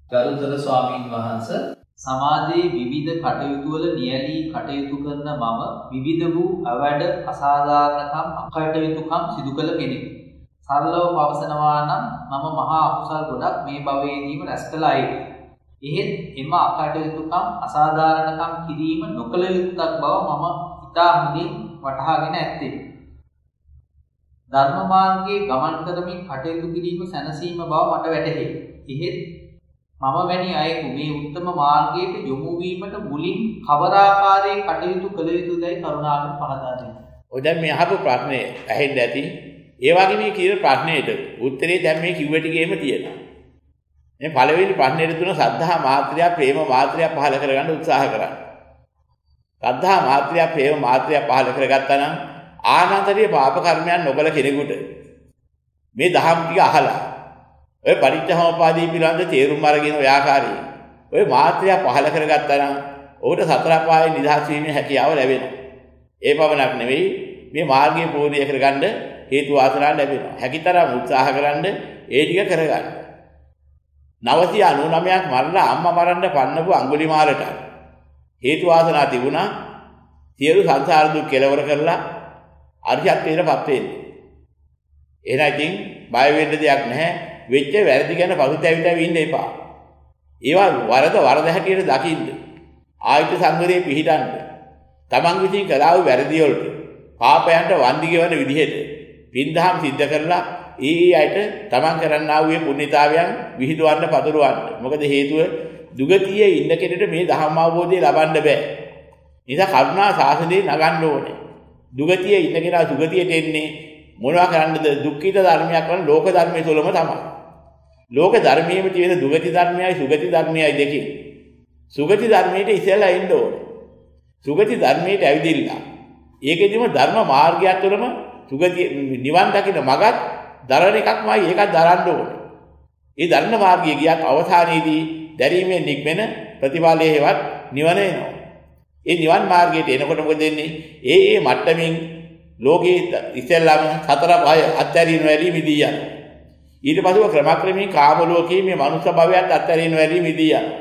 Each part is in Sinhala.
ගරුතර ස්වාමීන් වහන්සේ සමාජයේ විවිධ කටයුතු වල නියැලී කටයුතු කරන මම විවිධ වූ අවැඩ අසාධාරණකම් අකටයුතුකම් සිදු කළ කෙනෙකි. සරලව පවසනවා නම් මම මහා අකුසල් ගොඩක් මේ භවයේදීම රැස් කළ අයෙකි. එහෙත් එම අකටයුතුකම් අසාධාරණකම් කිරීම නොකළ යුත්තක් බව මම ඉතා හොඳින් වටහාගෙන ඇත්තේ. ධර්ම මාර්ගයේ ගමන් කරමින් කටයුතු කිරීම සැනසීම බව මට වැටහේ. එහෙත් මම වැනි අයෙකු මේ උත්තම මාර්ගයට යොමු වීමට මුලින් කවර ආකාරයේ කටයුතු කළ යුතුදයි කරුණාකර පහදා දෙන්න. ඔය දැන් මේ අහපු ප්‍රශ්නේ ඇහෙන්න ඇති. ඒ වගේ මේ කියන ප්‍රශ්නෙට උත්තරේ දැන් මේ කිව්ව ටිකේම තියෙනවා. මේ පළවෙනි ප්‍රශ්නෙට තුන සද්ධා මාත්‍රය ප්‍රේම මාත්‍රය පහල කරගන්න උත්සාහ කරන්න. සද්ධා මාත්‍රය ප්‍රේම මාත්‍රය පහල කරගත්තා නම් ආනන්තරීය පාප කර්මයන් නොකළ කෙනෙකුට මේ දහම් ටික අහලා ඔය පරිච්ඡේදෝපාදී පිළිබඳ තේරුම් අරගෙන ඔය ආකාරයෙන් ඔය මාත්‍රය පහල කරගත්තා නම් ඔහුට සතර පායේ නිදහස් වීමේ හැකියාව ලැබෙනවා. ඒ පමණක් නෙවෙයි මේ මාර්ගය පූර්ණය කරගන්න හේතු වාසනා ලැබෙනවා. හැකිතරම් උත්සාහ කරන්න ඒ ටික කරගන්න. 999ක් මරලා අම්මා මරන්න පන්නපු අඟුලිමාලට හේතු වාසනා තිබුණා. සියලු සංසාර දුක් කෙලවර කරලා අරිහත්ත්වයටපත් වෙන්නේ. එහෙනම් ඉතින් බය වෙන්න දෙයක් නැහැ. වෙච්ච වැරදි ගැන පසුතැවිලා ඉන්න එපා. ඒවා වරද හැටියට දකින්න. ආයත සංගරේ පිහිටන්න. තමන් විසින් කළා වූ වැරදි වලට පාපයන්ට වන්දි ගෙවන විදිහට පින්දහම් සිද්ධ කරලා අයට තමන් කරන්නා වූ පුණ්‍යතාවයන් විහිදුවන්න පතුරවන්න. මොකද හේතුව දුගතියේ ඉන්න කෙනෙකුට මේ ධර්ම අවබෝධය ලබන්න බෑ. නිසා කරුණා සාසනේ නගන්න ඕනේ. දුගතියේ ඉන්න කෙනා දුගතියට එන්නේ මොනවා කරන්නද? දුක්ඛිත ධර්මයක් වන ලෝක ධර්මයේ තුලම තමයි. ලෝක ධර්මයේම තියෙන දුගති ධර්මයයි සුගති ධර්මයයි දෙකේ. සුගති ධර්මයට ඉස්සෙල්ලා එන්න ඕනේ. සුගති ධර්මයට ඇවිදින්න. ඒකෙදිම ධර්ම මාර්ගයත් තුළම සුගති නිවන් දකින්න මගත් දරණ එකක්මයි ඒකත් දරන්න ඕනේ. ඒ ධර්ම මාර්ගය ගියත් අවසානයේදී දැරීමෙන් නික්මෙන ප්‍රතිඵලයේ හේවත් නිවන එනවා. ඒ නිවන් මාර්ගයට එනකොට මොකද වෙන්නේ? ඒ මට්ටමින් ලෝකේ ඉස්සෙල්ලාම සතර පහ අත්හැරීම වැඩි මිදී යනවා. ඊට පස්ව ක්‍රමක්‍රමයෙන් කාම ලෝකයේ මේ මනුෂ්‍ය භවයත් අත්හැරීම වැඩි මිදී යනවා.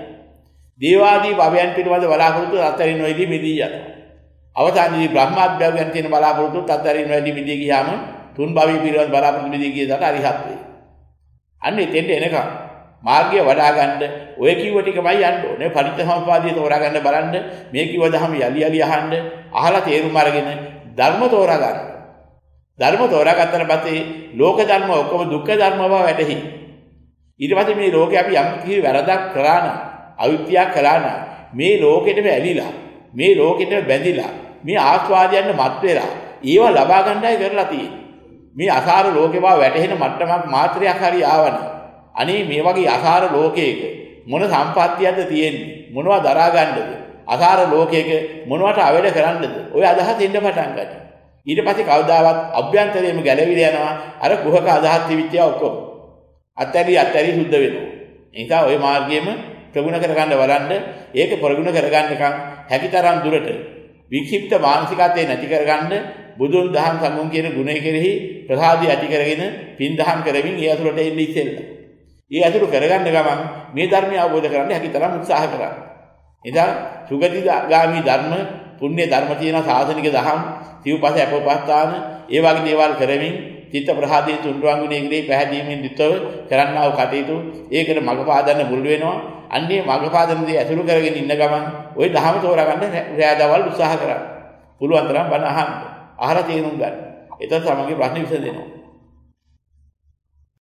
දේවාදී භවයන් පිළිබඳ බලාපොරොත්තු අත්හැරීම වැඩි මිදී යනවා. අවසානයේදී බ්‍රහ්මාභ්‍යයන් තියෙන බලාපොරොත්තු අත්හැරීම වැඩි මිදී ගියාම තුන් භවී පිළිබඳ බලාපොරොත්තු මිදී ගියදාට අරිහත් වේ. අන්න එතෙන්ට එනකම් මාර්ගය වඩා ගන්න ඔය කිව්ව ටිකමයි යන්න ඕනේ. පරිත්‍යාගපාදිය තෝරා ගන්න බලන්න. මේ කිව්ව දහම යලි අහන්න අහලා තේරුම් අරගෙන ධර්ම තෝරා ගන්න. ධර්ම තෝරාගත්තට පස්සේ ලෝක ධර්ම ඔක්කොම දුක්ඛ ධර්ම බව වැටහි. ඊට පස්සේ මේ ලෝකේ අපි යම් කිසි වැරදක් කළා නම් අවිත්‍යාව කළා නම් මේ ලෝකෙටම ඇලිලා මේ ලෝකෙටම බැඳිලා මේ ආස්වාදයන්ට මත් වෙලා ඒව ලබා ගන්නයි කරලා තියෙන්නේ. මේ අසාර ලෝකේ බව වැටහෙන මට්ටමක් මාත්‍රයක් හරි ආවනම් අනේ මේ වගේ අසාර ලෝකයක මොන සම්පත්තියක්ද තියෙන්නේ? මොනවා දරා ගන්නද? අසාර ලෝකයක මොනවට අවැඩ කරන්නද? ඔය අදහස් එන්න පටන් ගන්නවා. ඊට පස්සේ කවදාවත් අභ්‍යන්තරයෙන්ම ගැලවිලා යනවා අර කුහක අදහස් තිබිච්ච ඔක්කොම. අත්හැරි සුද්ධ වෙනවා. ඒ නිසා ওই මාර්ගයේම ප්‍රගුණ කරගන්න බලන්න. ඒක ප්‍රගුණ කරගන්නකම් හැකිතරම් දුරට වික්ෂිප්ත මානසිකත්වය නැති කරගන්න බුදුන් දහම් සම්මුන් කියන ගුණය කෙරෙහි ප්‍රසාදිය ඇති කරගෙන පින් දහම් කරමින් ඒ අතුරට එන්න ඉස්සෙල්ලා. ඒ අතුරු කරගන්න ගමන් මේ ධර්මය අවබෝධ කරගන්න හැකිතරම් උත්සාහ කරන්න. එදා සුගතිගාමි ධර්ම, පුණ්‍ය ධර්ම තියෙන සාසනික දහම්, සිව්පස අපෝපස්ථාන, ඒ වගේ දේවල් කරමින් චිත්ත ප්‍රහාදයේ තුන්වංගුනේ ඉංග්‍රීසි පැහැදීමෙන් යුක්තව කරන්නා වූ කටයුතු ඒකට මඟ පාදන්න මුල් වෙනවා. අන්නේ මඟ පාදන දේ ඇසුරු කරගෙන ඉන්න ගමන් ওই දහම තෝරා ගන්න රැඳවල් උත්සාහ කරන්න. පුළුවන් තරම් බණ අහන්න. අහලා තේරුම් ගන්න. එතකොට තමන්ගේ ප්‍රශ්න විසඳෙනවා.